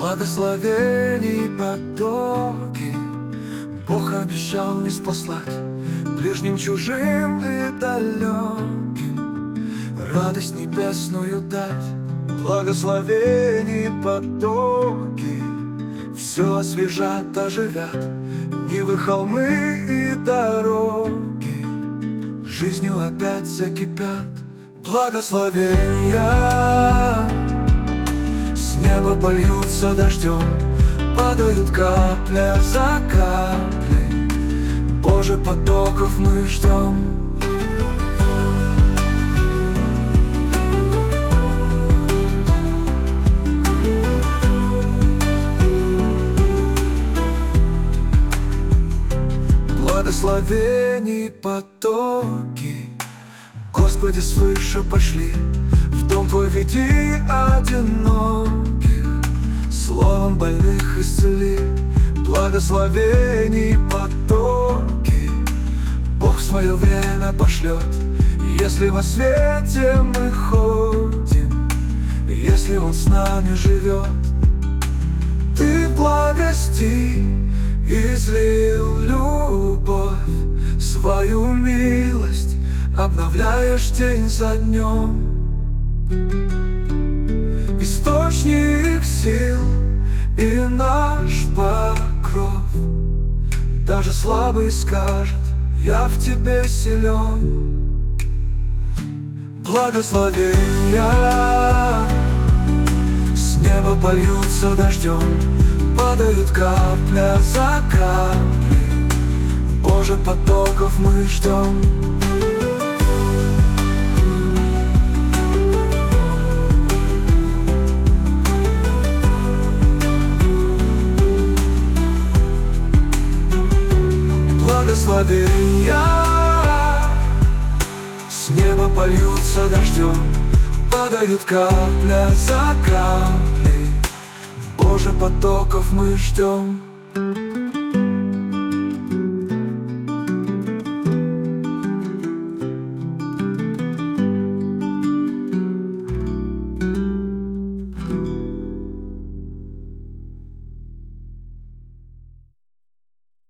Благословений потоки Бог обещал ниспослать ближним, чужим и далеким радость небесную дать. Благословений потоки все освежат, оживят нивы, холмы и дороги жизнью опять закипят. Благословения с неба польются дождем, падают капля за каплей, Боже, потоков мы ждем. Благословений потоки, Господи, свыше пошли, в дом Твой веди одиноких, словом больных исцели. Благословений потоки Бог в свое время пошлет, если во свете мы ходим, если Он с нами живет. Ты благости излил любовь, свою милость обновляешь день за днем. Источник сил и наш покров, даже слабый скажет: я в Тебе силен. Благословения с неба польются дождем, падают капля за каплей, Боже, потоков мы ждем. Благословения с неба польются дождем, падают капля за каплей, Боже, потоков мы ждем.